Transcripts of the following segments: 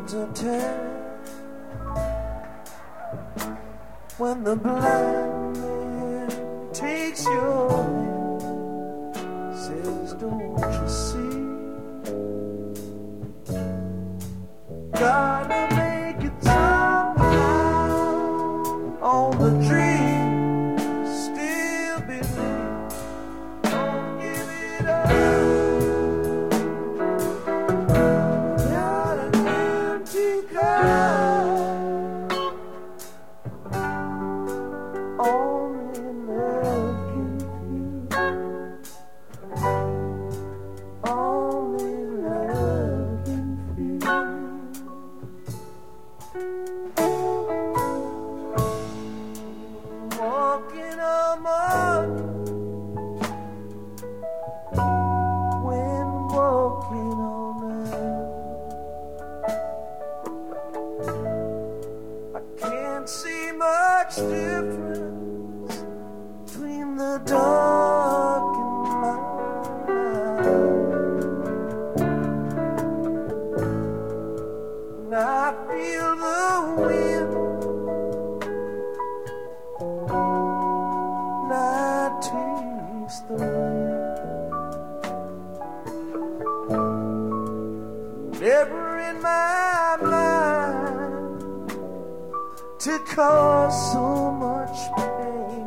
Comes a time when the blind man takes your hand, says, don't you see? Gotta make it somehow. All the dreams still believe. Don't give it up. Got an empty cup. Only love can feel. Only love can feel. Walking among when walking on earth, I can't see much difference between the dark and light. And I feel the wind. I taste the wind. Never in my mind to cause so much pain.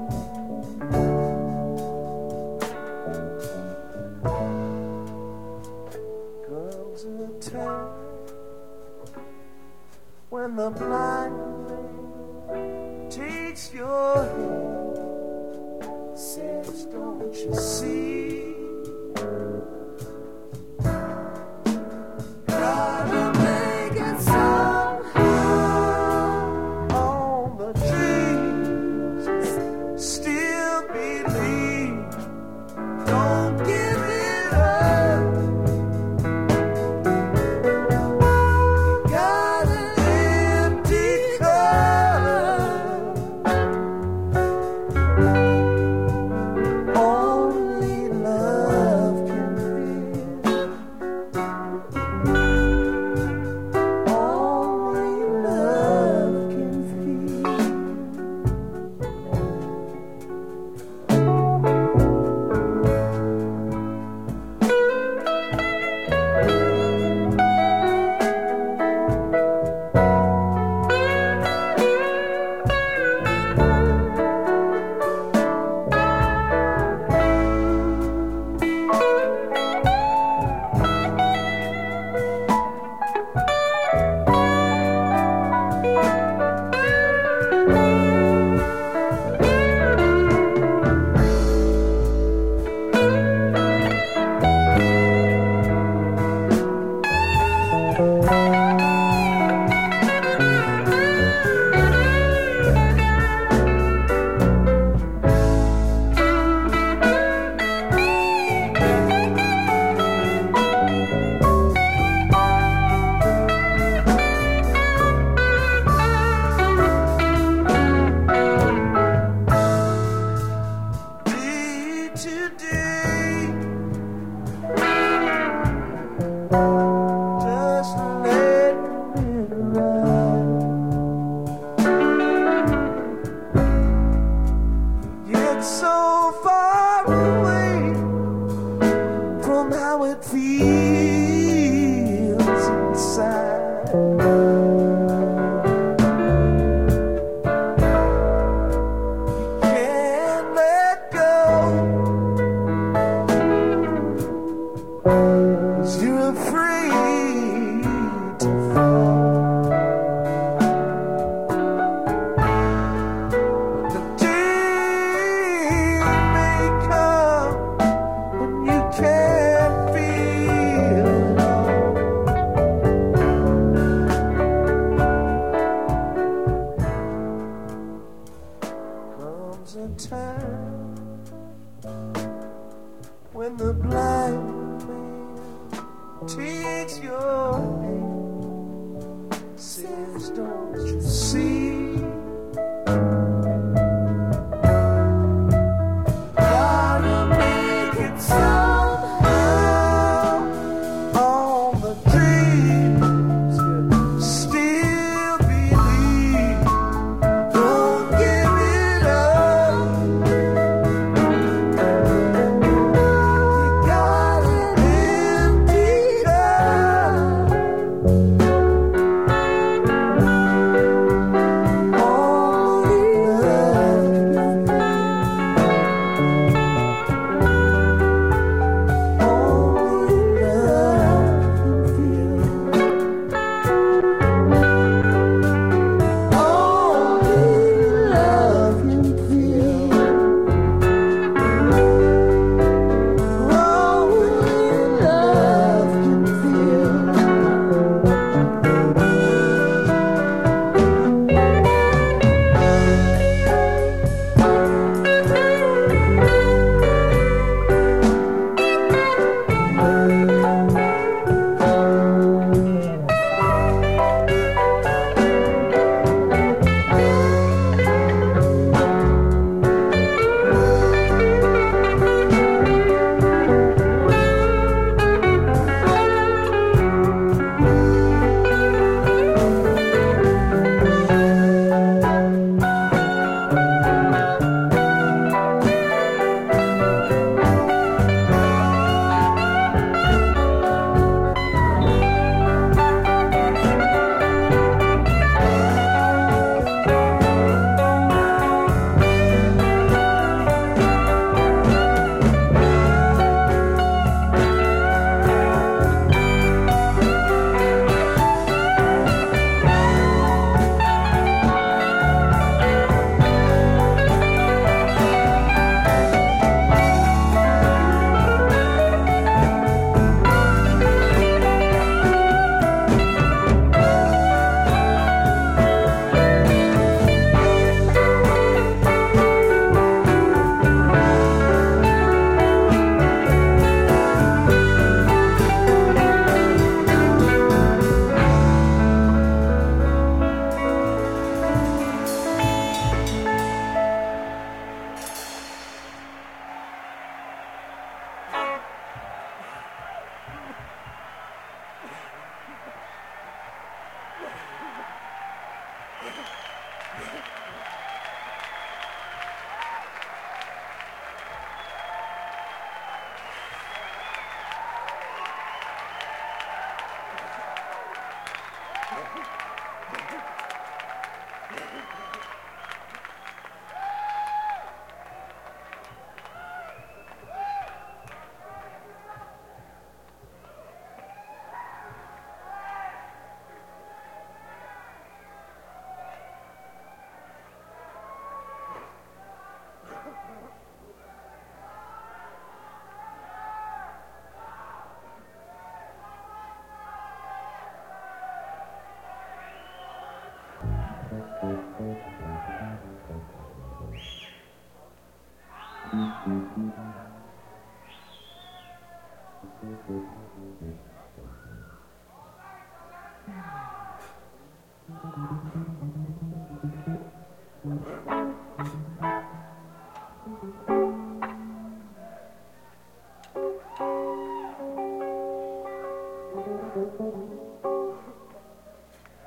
Comes a time when the blind man takes your hand, says, don't you see? Gotta make it somehow. All the dreams still believe. Don't give it up. Got an empty cup. Only love can feel. Only love can feel. Today, just let it ride. Yet so far away from how it feels inside. Can't let go. 'Cause you're afraid to fall. The day may come when you can't feel it all.